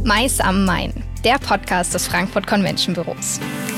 Mais am Main, der Podcast des Frankfurt Convention Büros.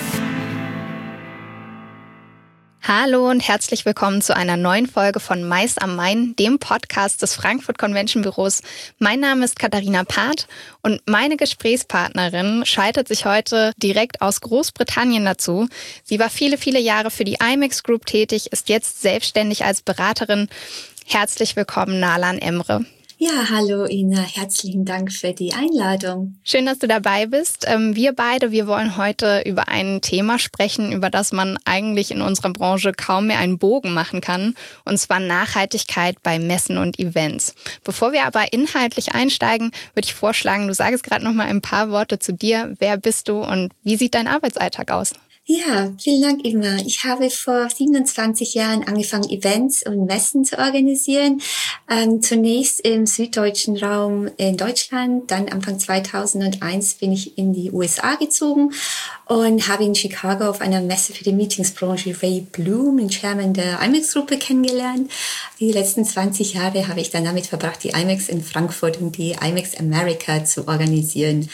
Hallo und herzlich willkommen zu einer neuen Folge von Mais am Main, dem Podcast des Frankfurt Convention Büros. Mein Name ist Katharina Part und meine Gesprächspartnerin schaltet sich heute direkt aus Großbritannien dazu. Sie war viele, viele Jahre für die IMEX Group tätig, ist jetzt selbstständig als Beraterin. Herzlich willkommen, Nalan Emre. Ja, hallo Ina, herzlichen Dank für die Einladung. Schön, dass du dabei bist. Wir wollen heute über ein Thema sprechen, über das man eigentlich in unserer Branche kaum mehr einen Bogen machen kann, und zwar Nachhaltigkeit bei Messen und Events. Bevor wir aber inhaltlich einsteigen, würde ich vorschlagen, du sagst gerade noch mal ein paar Worte zu dir. Wer bist du und wie sieht dein Arbeitsalltag aus? Ja, vielen Dank, Ima. Ich habe vor 27 Jahren angefangen, Events und Messen zu organisieren. Zunächst im süddeutschen Raum in Deutschland, dann Anfang 2001 bin ich in die USA gezogen und habe in Chicago auf einer Messe für die Meetingsbranche Ray Bloom, den Chairman der IMEX-Gruppe, kennengelernt. Die letzten 20 Jahre habe ich dann damit verbracht, die IMEX in Frankfurt und die IMEX America zu organisieren.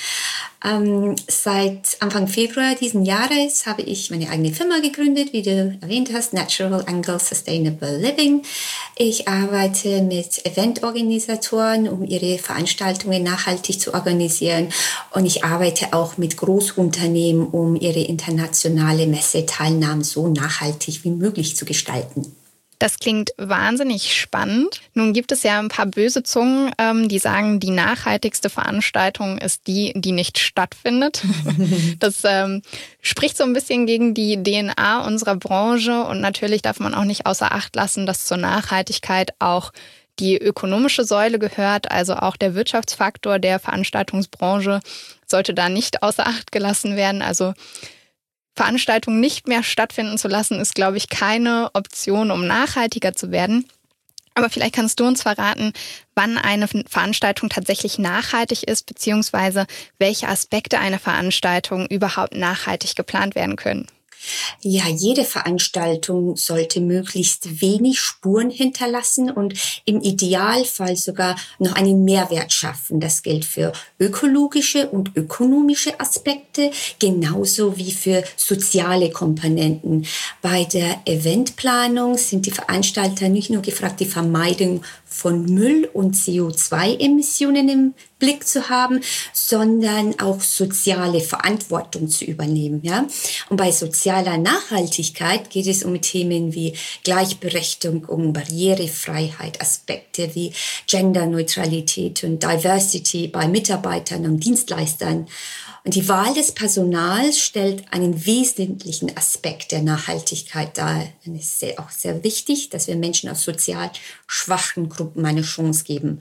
Seit Anfang Februar diesen Jahres habe ich meine eigene Firma gegründet, wie du erwähnt hast, Natural Angle Sustainable Living. Ich arbeite mit Eventorganisatoren, um ihre Veranstaltungen nachhaltig zu organisieren, und ich arbeite auch mit Großunternehmen, um ihre internationale Messeteilnahme so nachhaltig wie möglich zu gestalten. Das klingt wahnsinnig spannend. Nun gibt es ja ein paar böse Zungen, die sagen, die nachhaltigste Veranstaltung ist die, die nicht stattfindet. Das spricht so ein bisschen gegen die DNA unserer Branche, und natürlich darf man auch nicht außer Acht lassen, dass zur Nachhaltigkeit auch die ökonomische Säule gehört, also auch der Wirtschaftsfaktor der Veranstaltungsbranche sollte da nicht außer Acht gelassen werden. Also Veranstaltungen nicht mehr stattfinden zu lassen, ist, glaube ich, keine Option, um nachhaltiger zu werden. Aber vielleicht kannst du uns verraten, wann eine Veranstaltung tatsächlich nachhaltig ist, beziehungsweise welche Aspekte einer Veranstaltung überhaupt nachhaltig geplant werden können. Ja, jede Veranstaltung sollte möglichst wenig Spuren hinterlassen und im Idealfall sogar noch einen Mehrwert schaffen. Das gilt für ökologische und ökonomische Aspekte, genauso wie für soziale Komponenten. Bei der Eventplanung sind die Veranstalter nicht nur gefragt, die Vermeidung von Müll und CO2-Emissionen im Blick zu haben, sondern auch soziale Verantwortung zu übernehmen. Ja? Und bei sozialer Nachhaltigkeit geht es um Themen wie Gleichberechtigung, um Barrierefreiheit, Aspekte wie Genderneutralität und Diversity bei Mitarbeitern und Dienstleistern. Und die Wahl des Personals stellt einen wesentlichen Aspekt der Nachhaltigkeit dar. Und es ist auch sehr wichtig, dass wir Menschen aus sozial schwachen Gruppen eine Chance geben.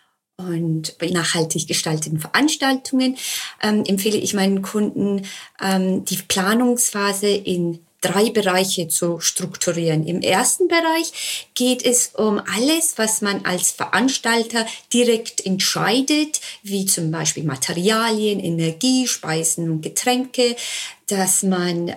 Und bei nachhaltig gestalteten Veranstaltungen empfehle ich meinen Kunden, die Planungsphase in 3 Bereiche zu strukturieren. Im ersten Bereich geht es um alles, was man als Veranstalter direkt entscheidet, wie zum Beispiel Materialien, Energie, Speisen und Getränke, dass man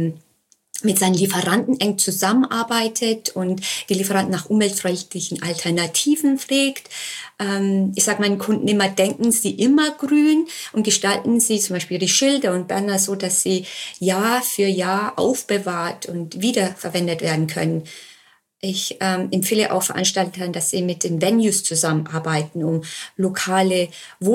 mit seinen Lieferanten eng zusammenarbeitet und die Lieferanten nach umweltfreundlichen Alternativen pflegt. Ich sage meinen Kunden immer, denken Sie immer grün und gestalten Sie zum Beispiel die Schilder und Banner so, dass sie Jahr für Jahr aufbewahrt und wiederverwendet werden können. Ich empfehle auch Veranstaltern, dass sie mit den Venues zusammenarbeiten, um lokale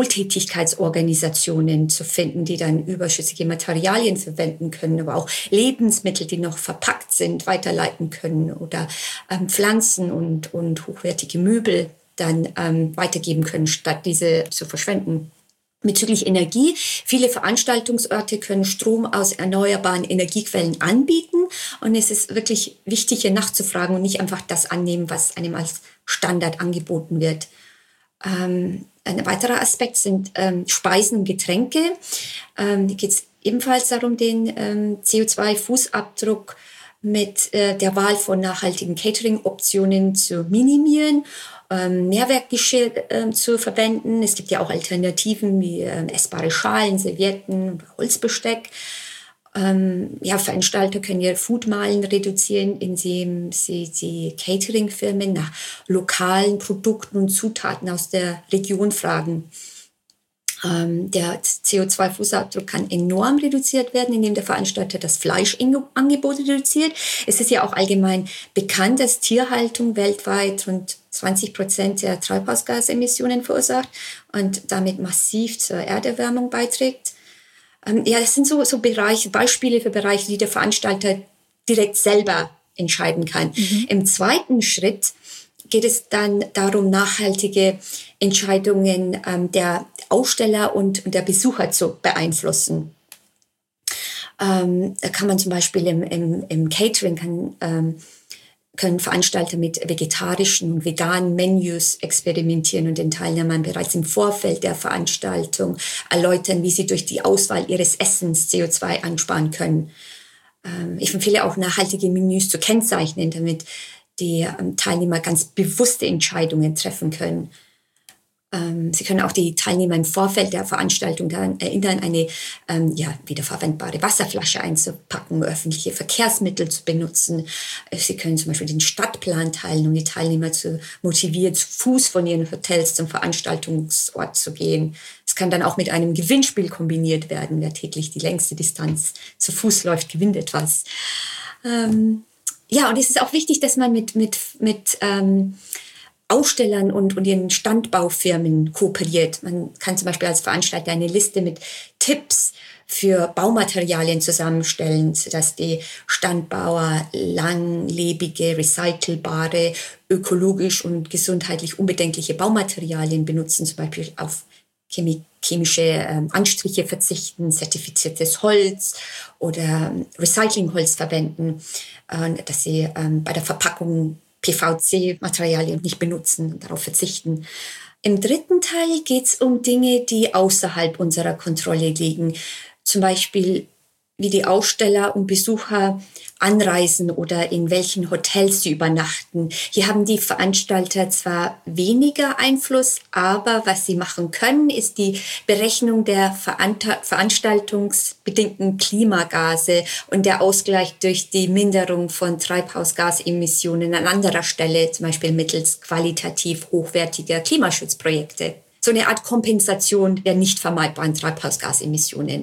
Wohltätigkeitsorganisationen zu finden, die dann überschüssige Materialien verwenden können, aber auch Lebensmittel, die noch verpackt sind, weiterleiten können, oder Pflanzen und hochwertige Möbel dann weitergeben können, statt diese zu verschwenden. Bezüglich Energie: Viele Veranstaltungsorte können Strom aus erneuerbaren Energiequellen anbieten, und es ist wirklich wichtig, hier nachzufragen und nicht einfach das annehmen, was einem als Standard angeboten wird. Ein weiterer Aspekt sind Speisen und Getränke. Hier geht es ebenfalls darum, den CO2-Fußabdruck mit der Wahl von nachhaltigen Catering-Optionen zu minimieren, Mehrweggeschirr zu verwenden. Es gibt ja auch Alternativen wie essbare Schalen, Servietten und Holzbesteck. Veranstalter können ihre Foodmeilen reduzieren, indem sie die Catering-Firmen nach lokalen Produkten und Zutaten aus der Region fragen. Der CO2-Fußabdruck kann enorm reduziert werden, indem der Veranstalter das Fleischangebot reduziert. Es ist ja auch allgemein bekannt, dass Tierhaltung weltweit rund 20% der Treibhausgasemissionen verursacht und damit massiv zur Erderwärmung beiträgt. Ja, das sind so Beispiele für Bereiche, die der Veranstalter direkt selber entscheiden kann. Im zweiten Schritt geht es dann darum, nachhaltige Entscheidungen der Aussteller und der Besucher zu beeinflussen. Da kann man zum Beispiel im Catering können Veranstalter mit vegetarischen und veganen Menüs experimentieren und den Teilnehmern bereits im Vorfeld der Veranstaltung erläutern, wie sie durch die Auswahl ihres Essens CO2 einsparen können. Ich empfehle auch, nachhaltige Menüs zu kennzeichnen, damit die Teilnehmer ganz bewusste Entscheidungen treffen können. Sie können auch die Teilnehmer im Vorfeld der Veranstaltung daran erinnern, eine wiederverwendbare Wasserflasche einzupacken, öffentliche Verkehrsmittel zu benutzen. Sie können zum Beispiel den Stadtplan teilen, um die Teilnehmer zu motivieren, zu Fuß von ihren Hotels zum Veranstaltungsort zu gehen. Es kann dann auch mit einem Gewinnspiel kombiniert werden. Wer täglich die längste Distanz zu Fuß läuft, gewinnt etwas. Und es ist auch wichtig, dass man mit Ausstellern und ihren Standbaufirmen kooperiert. Man kann zum Beispiel als Veranstalter eine Liste mit Tipps für Baumaterialien zusammenstellen, sodass die Standbauer langlebige, recycelbare, ökologisch und gesundheitlich unbedenkliche Baumaterialien benutzen, zum Beispiel auf chemische Anstriche verzichten, zertifiziertes Holz oder Recyclingholz verwenden, dass sie bei der Verpackung PVC-Materialien nicht benutzen und darauf verzichten. Im dritten Teil geht es um Dinge, die außerhalb unserer Kontrolle liegen. Zum Beispiel, wie die Aussteller und Besucher anreisen oder in welchen Hotels sie übernachten. Hier haben die Veranstalter zwar weniger Einfluss, aber was sie machen können, ist die Berechnung der veranstaltungsbedingten Klimagase und der Ausgleich durch die Minderung von Treibhausgasemissionen an anderer Stelle, zum Beispiel mittels qualitativ hochwertiger Klimaschutzprojekte. So eine Art Kompensation der nicht vermeidbaren Treibhausgasemissionen.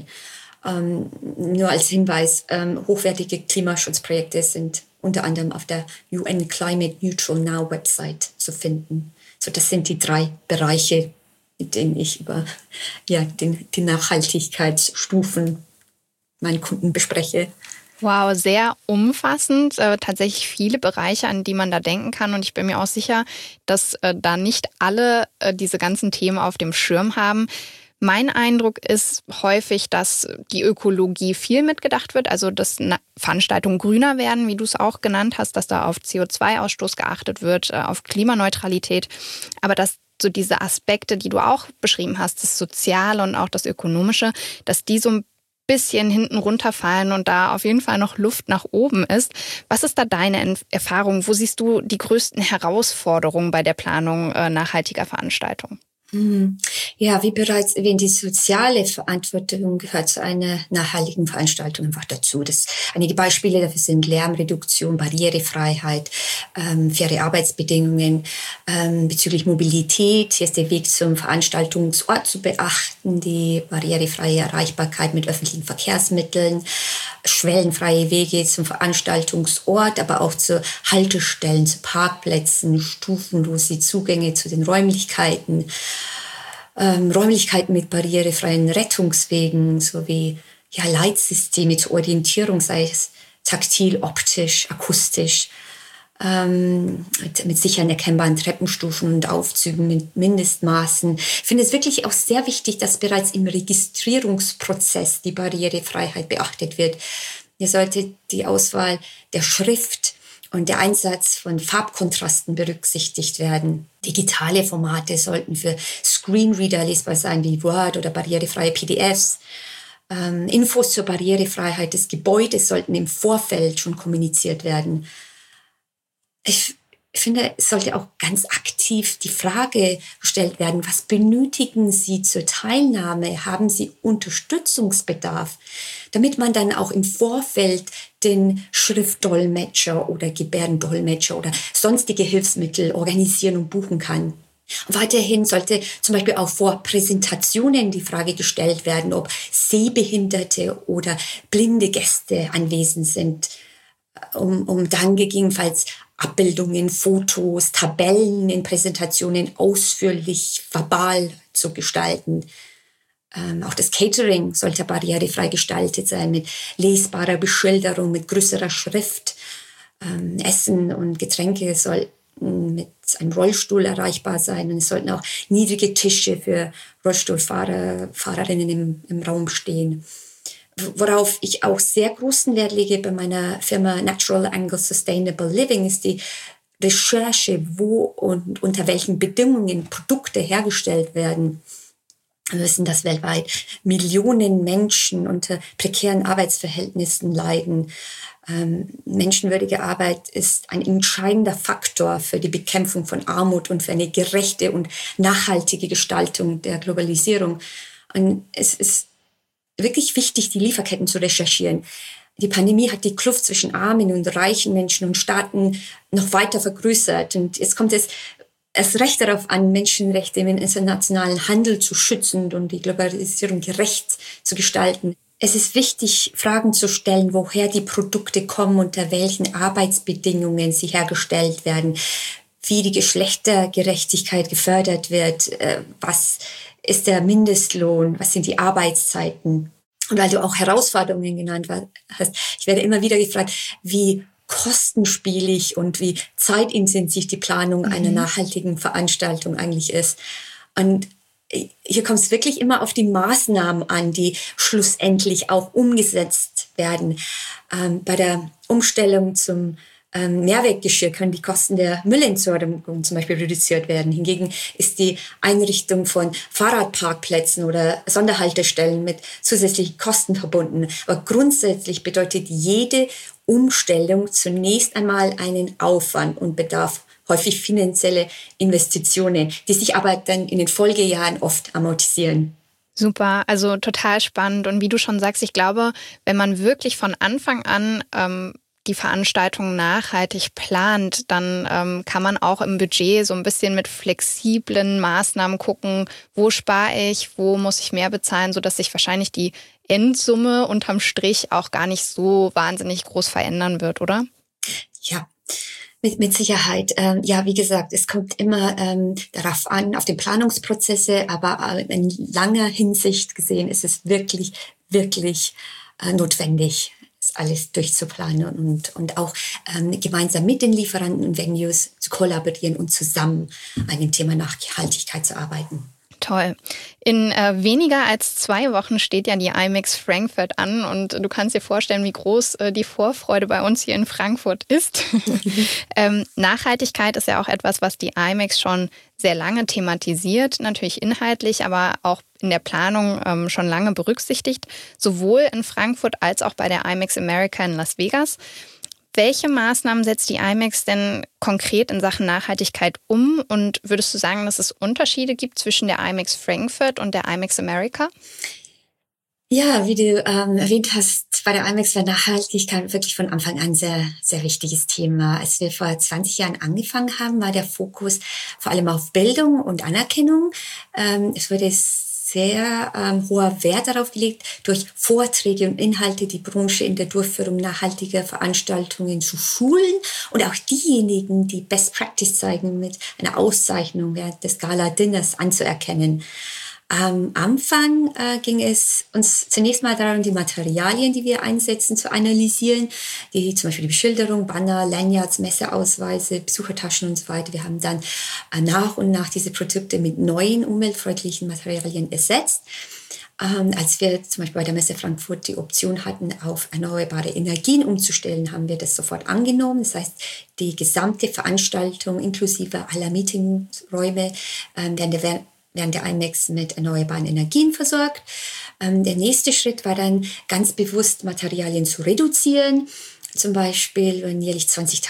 Nur als Hinweis, hochwertige Klimaschutzprojekte sind unter anderem auf der UN Climate Neutral Now Website zu finden. So, das sind die 3 Bereiche, mit denen ich über die Nachhaltigkeitsstufen meinen Kunden bespreche. Wow, sehr umfassend. Tatsächlich viele Bereiche, an die man da denken kann. Und ich bin mir auch sicher, dass da nicht alle diese ganzen Themen auf dem Schirm haben. Mein Eindruck ist häufig, dass die Ökologie viel mitgedacht wird, also dass Veranstaltungen grüner werden, wie du es auch genannt hast, dass da auf CO2-Ausstoß geachtet wird, auf Klimaneutralität, aber dass so diese Aspekte, die du auch beschrieben hast, das Soziale und auch das Ökonomische, dass die so ein bisschen hinten runterfallen und da auf jeden Fall noch Luft nach oben ist. Was ist da deine Erfahrung? Wo siehst du die größten Herausforderungen bei der Planung nachhaltiger Veranstaltungen? Ja, wie bereits erwähnt, die soziale Verantwortung gehört zu einer nachhaltigen Veranstaltung einfach dazu. Einige Beispiele dafür sind Lärmreduktion, Barrierefreiheit, faire Arbeitsbedingungen, bezüglich Mobilität. Hier ist der Weg zum Veranstaltungsort zu beachten, die barrierefreie Erreichbarkeit mit öffentlichen Verkehrsmitteln, schwellenfreie Wege zum Veranstaltungsort, aber auch zu Haltestellen, zu Parkplätzen, stufenlose Zugänge zu den Räumlichkeiten, Räumlichkeiten mit barrierefreien Rettungswegen sowie Leitsysteme zur Orientierung, sei es taktil, optisch, akustisch, mit sicheren erkennbaren Treppenstufen und Aufzügen mit Mindestmaßen. Ich finde es wirklich auch sehr wichtig, dass bereits im Registrierungsprozess die Barrierefreiheit beachtet wird. Hier sollte die Auswahl der Schrift und der Einsatz von Farbkontrasten berücksichtigt werden. Digitale Formate sollten für Screenreader lesbar sein, wie Word oder barrierefreie PDFs. Infos zur Barrierefreiheit des Gebäudes sollten im Vorfeld schon kommuniziert werden. Ich finde, es sollte auch ganz aktiv die Frage gestellt werden, was benötigen Sie zur Teilnahme? Haben Sie Unterstützungsbedarf? Damit man dann auch im Vorfeld den Schriftdolmetscher oder Gebärdendolmetscher oder sonstige Hilfsmittel organisieren und buchen kann. Weiterhin sollte zum Beispiel auch vor Präsentationen die Frage gestellt werden, ob sehbehinderte oder blinde Gäste anwesend sind, um dann gegebenenfalls Abbildungen, Fotos, Tabellen in Präsentationen ausführlich verbal zu gestalten. Auch das Catering sollte barrierefrei gestaltet sein, mit lesbarer Beschilderung, mit größerer Schrift. Essen und Getränke sollten mit einem Rollstuhl erreichbar sein. Und es sollten auch niedrige Tische für Rollstuhlfahrer, Fahrerinnen im Raum stehen. Worauf ich auch sehr großen Wert lege bei meiner Firma Natural Angle Sustainable Living ist die Recherche, wo und unter welchen Bedingungen Produkte hergestellt werden. Wir wissen, dass weltweit Millionen Menschen unter prekären Arbeitsverhältnissen leiden. Menschenwürdige Arbeit ist ein entscheidender Faktor für die Bekämpfung von Armut und für eine gerechte und nachhaltige Gestaltung der Globalisierung. Und es ist wirklich wichtig, die Lieferketten zu recherchieren. Die Pandemie hat die Kluft zwischen armen und reichen Menschen und Staaten noch weiter vergrößert. Und jetzt kommt es erst recht darauf an, Menschenrechte im internationalen Handel zu schützen und die Globalisierung gerecht zu gestalten. Es ist wichtig, Fragen zu stellen, woher die Produkte kommen, unter welchen Arbeitsbedingungen sie hergestellt werden, wie die Geschlechtergerechtigkeit gefördert wird, was ist der Mindestlohn, was sind die Arbeitszeiten. Und weil du auch Herausforderungen genannt hast, ich werde immer wieder gefragt, wie kostenspielig und wie zeitintensiv die Planung einer nachhaltigen Veranstaltung eigentlich ist. Und hier kommt es wirklich immer auf die Maßnahmen an, die schlussendlich auch umgesetzt werden. Bei der Umstellung zum Mehrweggeschirr können die Kosten der Müllentsorgung zum Beispiel reduziert werden. Hingegen ist die Einrichtung von Fahrradparkplätzen oder Sonderhaltestellen mit zusätzlichen Kosten verbunden. Aber grundsätzlich bedeutet jede Umstellung zunächst einmal einen Aufwand und bedarf häufig finanzielle Investitionen, die sich aber dann in den Folgejahren oft amortisieren. Super, also total spannend. Und wie du schon sagst, ich glaube, wenn man wirklich von Anfang an die Veranstaltung nachhaltig plant, dann kann man auch im Budget so ein bisschen mit flexiblen Maßnahmen gucken, wo spare ich, wo muss ich mehr bezahlen, sodass sich wahrscheinlich die Endsumme unterm Strich auch gar nicht so wahnsinnig groß verändern wird, oder? Ja. Mit Sicherheit. Ja, wie gesagt, es kommt immer darauf an, auf die Planungsprozesse, aber in langer Hinsicht gesehen ist es wirklich, wirklich notwendig, das alles durchzuplanen und auch gemeinsam mit den Lieferanten und Venues zu kollaborieren und zusammen an dem Thema Nachhaltigkeit zu arbeiten. Toll. In weniger als 2 Wochen steht ja die IMEX Frankfurt an und du kannst dir vorstellen, wie groß die Vorfreude bei uns hier in Frankfurt ist. Nachhaltigkeit ist ja auch etwas, was die IMEX schon sehr lange thematisiert, natürlich inhaltlich, aber auch in der Planung schon lange berücksichtigt, sowohl in Frankfurt als auch bei der IMEX America in Las Vegas. Welche Maßnahmen setzt die IMEX denn konkret in Sachen Nachhaltigkeit um? Und würdest du sagen, dass es Unterschiede gibt zwischen der IMEX Frankfurt und der IMEX America? Ja, wie du erwähnt hast, bei der IMEX war Nachhaltigkeit wirklich von Anfang an sehr, sehr wichtiges Thema. Als wir vor 20 Jahren angefangen haben, war der Fokus vor allem auf Bildung und Anerkennung. Es wurde sehr hoher Wert darauf gelegt, durch Vorträge und Inhalte die Branche in der Durchführung nachhaltiger Veranstaltungen zu schulen und auch diejenigen, die Best Practice zeigen, mit einer Auszeichnung während des Gala-Dinners anzuerkennen. Am Anfang ging es uns zunächst mal darum, die Materialien, die wir einsetzen, zu analysieren, die zum Beispiel die Beschilderung, Banner, Lanyards, Messeausweise, Besuchertaschen und so weiter. Wir haben dann nach und nach diese Produkte mit neuen umweltfreundlichen Materialien ersetzt. Als wir zum Beispiel bei der Messe Frankfurt die Option hatten, auf erneuerbare Energien umzustellen, haben wir das sofort angenommen. Das heißt, die gesamte Veranstaltung inklusive aller Meetingräume während der IMEX mit erneuerbaren Energien versorgt. Der nächste Schritt war dann ganz bewusst, Materialien zu reduzieren. Zum Beispiel wurden jährlich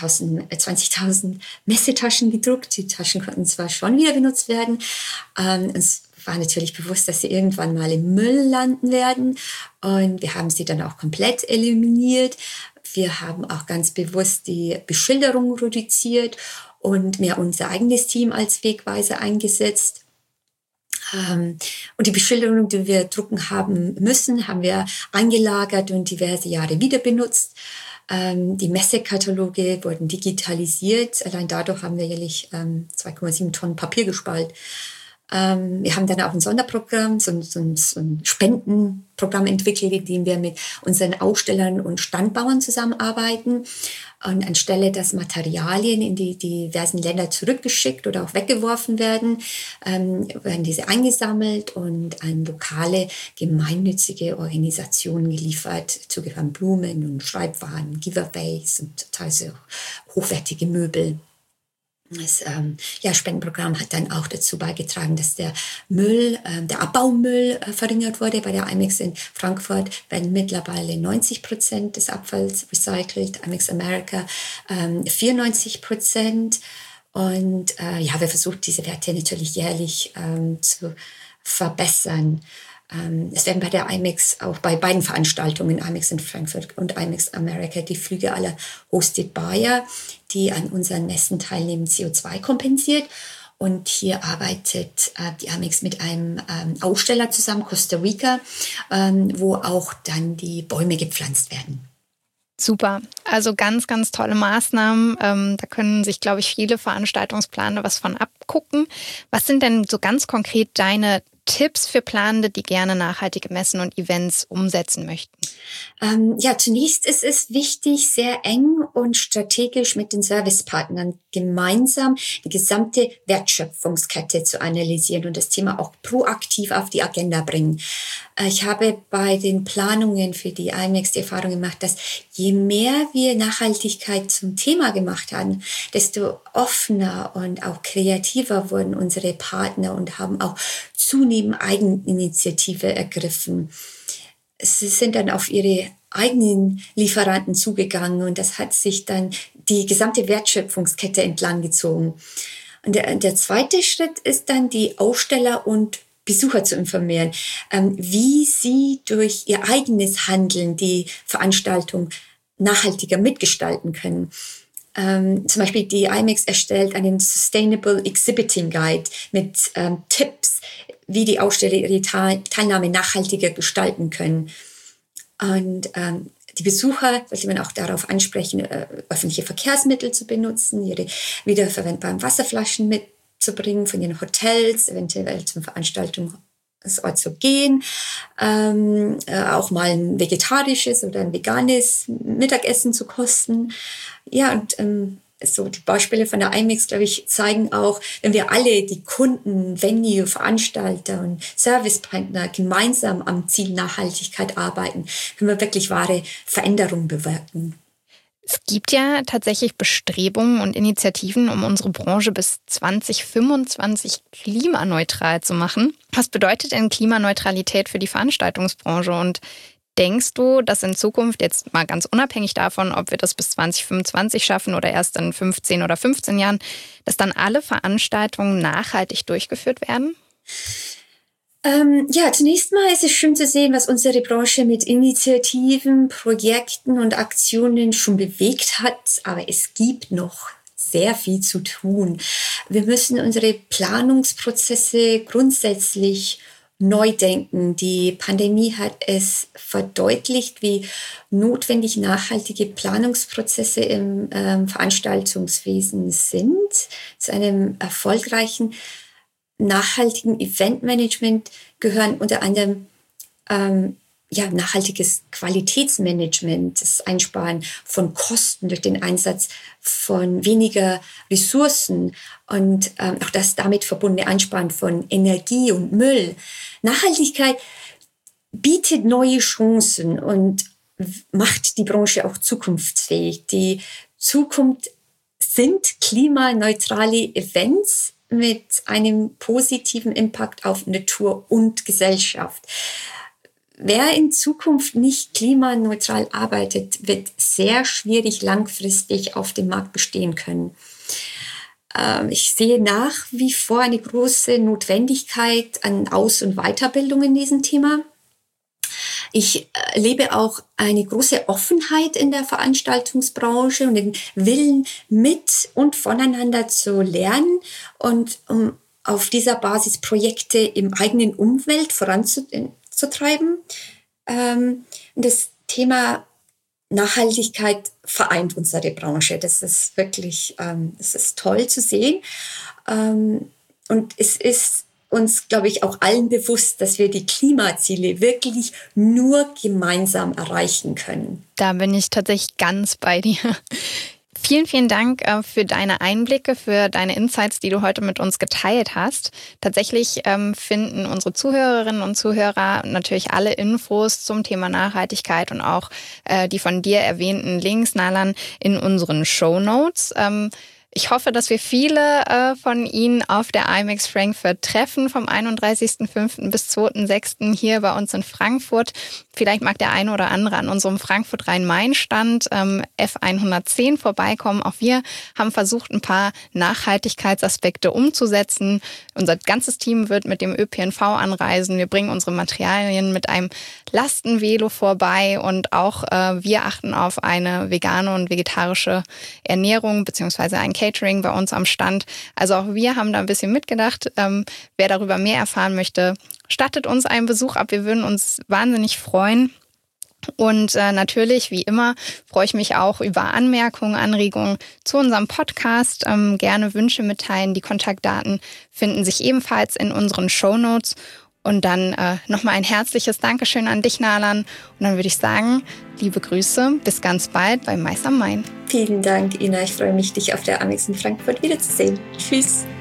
20.000 Messetaschen gedruckt. Die Taschen konnten zwar schon wieder benutzt werden. Es war natürlich bewusst, dass sie irgendwann mal im Müll landen werden. Und wir haben sie dann auch komplett eliminiert. Wir haben auch ganz bewusst die Beschilderung reduziert und mehr unser eigenes Team als Wegweiser eingesetzt. Und die Beschilderung, die wir drucken haben müssen, haben wir eingelagert und diverse Jahre wieder benutzt. Die Messekataloge wurden digitalisiert. Allein dadurch haben wir jährlich 2,7 Tonnen Papier gespart. Wir haben dann auch ein Sonderprogramm, so ein Spendenprogramm entwickelt, in dem wir mit unseren Ausstellern und Standbauern zusammenarbeiten. Und anstelle, dass Materialien in die diversen Länder zurückgeschickt oder auch weggeworfen werden, werden diese eingesammelt und an lokale gemeinnützige Organisationen geliefert. Dazu gehören Blumen und Schreibwaren, Giveaways und teilweise auch hochwertige Möbel. Das Spendenprogramm hat dann auch dazu beigetragen, dass der Abbaumüll verringert wurde. Bei der IMEX in Frankfurt werden mittlerweile 90% des Abfalls recycelt, IMEX America 94%. Und wir versuchen diese Werte natürlich jährlich zu verbessern. Es werden bei der IMEX, auch bei beiden Veranstaltungen, IMEX in Frankfurt und IMEX America, die Flüge aller Hosted Buyer, die an unseren Messen teilnehmen, CO2 kompensiert. Und hier arbeitet die IMEX mit einem Aussteller zusammen, Costa Rica, wo auch dann die Bäume gepflanzt werden. Super, also ganz, ganz tolle Maßnahmen. Da können sich, glaube ich, viele Veranstaltungsplaner was von abgucken. Was sind denn so ganz konkret deine Tipps für Planende, die gerne nachhaltige Messen und Events umsetzen möchten? Zunächst ist es wichtig, sehr eng und strategisch mit den Servicepartnern gemeinsam die gesamte Wertschöpfungskette zu analysieren und das Thema auch proaktiv auf die Agenda bringen. Ich habe bei den Planungen für die IMEX die Erfahrung gemacht, dass je mehr wir Nachhaltigkeit zum Thema gemacht haben, desto offener und auch kreativer wurden unsere Partner und haben auch zunehmend Eigeninitiative ergriffen. Sie sind dann auf ihre eigenen Lieferanten zugegangen und das hat sich dann die gesamte Wertschöpfungskette entlang gezogen. Und der zweite Schritt ist dann, die Aussteller und Besucher zu informieren, wie sie durch ihr eigenes Handeln die Veranstaltung nachhaltiger mitgestalten können. Zum Beispiel die IMEX erstellt einen Sustainable Exhibiting Guide mit Tipps, wie die Aussteller ihre Teilnahme nachhaltiger gestalten können. Und die Besucher sollte man auch darauf ansprechen, öffentliche Verkehrsmittel zu benutzen, ihre wiederverwendbaren Wasserflaschen mitzubringen von den Hotels, eventuell zum Veranstaltungsort zu gehen, auch mal ein vegetarisches oder ein veganes Mittagessen zu kosten. Ja, und so die Beispiele von der IMEX, glaube ich, zeigen auch, wenn wir alle, die Kunden, Venue, Veranstalter und Servicepartner gemeinsam am Ziel Nachhaltigkeit arbeiten, können wir wirklich wahre Veränderungen bewirken. Es gibt ja tatsächlich Bestrebungen und Initiativen, um unsere Branche bis 2025 klimaneutral zu machen. Was bedeutet denn Klimaneutralität für die Veranstaltungsbranche? Und denkst du, dass in Zukunft, jetzt mal ganz unabhängig davon, ob wir das bis 2025 schaffen oder erst in 15 oder 15 Jahren, dass dann alle Veranstaltungen nachhaltig durchgeführt werden? Zunächst mal ist es schön zu sehen, was unsere Branche mit Initiativen, Projekten und Aktionen schon bewegt hat. Aber es gibt noch sehr viel zu tun. Wir müssen unsere Planungsprozesse grundsätzlich neu denken. Die Pandemie hat es verdeutlicht, wie notwendig nachhaltige Planungsprozesse im Veranstaltungswesen sind. Zu einem erfolgreichen nachhaltigen Eventmanagement gehören unter anderem nachhaltiges Qualitätsmanagement, das Einsparen von Kosten durch den Einsatz von weniger Ressourcen und auch das damit verbundene Einsparen von Energie und Müll. Nachhaltigkeit bietet neue Chancen und macht die Branche auch zukunftsfähig. Die Zukunft sind klimaneutrale Events mit einem positiven Impact auf Natur und Gesellschaft. Wer in Zukunft nicht klimaneutral arbeitet, wird sehr schwierig langfristig auf dem Markt bestehen können. Ich sehe nach wie vor eine große Notwendigkeit an Aus- und Weiterbildung in diesem Thema. Ich erlebe auch eine große Offenheit in der Veranstaltungsbranche und den Willen, mit und voneinander zu lernen und um auf dieser Basis Projekte im eigenen Umfeld voranzutreiben. Das Thema Nachhaltigkeit vereint unsere Branche. Das ist wirklich, das ist toll zu sehen. Und es ist uns, glaube ich, auch allen bewusst, dass wir die Klimaziele wirklich nur gemeinsam erreichen können. Da bin ich tatsächlich ganz bei dir. Vielen, vielen Dank für deine Einblicke, für deine Insights, die du heute mit uns geteilt hast. Tatsächlich finden unsere Zuhörerinnen und Zuhörer natürlich alle Infos zum Thema Nachhaltigkeit und auch die von dir erwähnten Links, Nalan, in unseren Shownotes. Ich hoffe, dass wir viele von Ihnen auf der IMEX Frankfurt treffen, vom 31.05. bis 2.06. hier bei uns in Frankfurt. Vielleicht mag der eine oder andere an unserem Frankfurt Rhein-Main-Stand F110 vorbeikommen. Auch wir haben versucht, ein paar Nachhaltigkeitsaspekte umzusetzen. Unser ganzes Team wird mit dem ÖPNV anreisen. Wir bringen unsere Materialien mit einem Lastenvelo vorbei und auch wir achten auf eine vegane und vegetarische Ernährung beziehungsweise ein Catering bei uns am Stand. Also auch wir haben da ein bisschen mitgedacht. Wer darüber mehr erfahren möchte, stattet uns einen Besuch ab. Wir würden uns wahnsinnig freuen. Und natürlich, wie immer, freue ich mich auch über Anmerkungen, Anregungen zu unserem Podcast. Gerne Wünsche mitteilen. Die Kontaktdaten finden sich ebenfalls in unseren Shownotes. Und dann nochmal ein herzliches Dankeschön an dich, Nalan. Und dann würde ich sagen, liebe Grüße, bis ganz bald bei Mais am Main. Vielen Dank, Ina. Ich freue mich, dich auf der IMEX in Frankfurt wiederzusehen. Tschüss.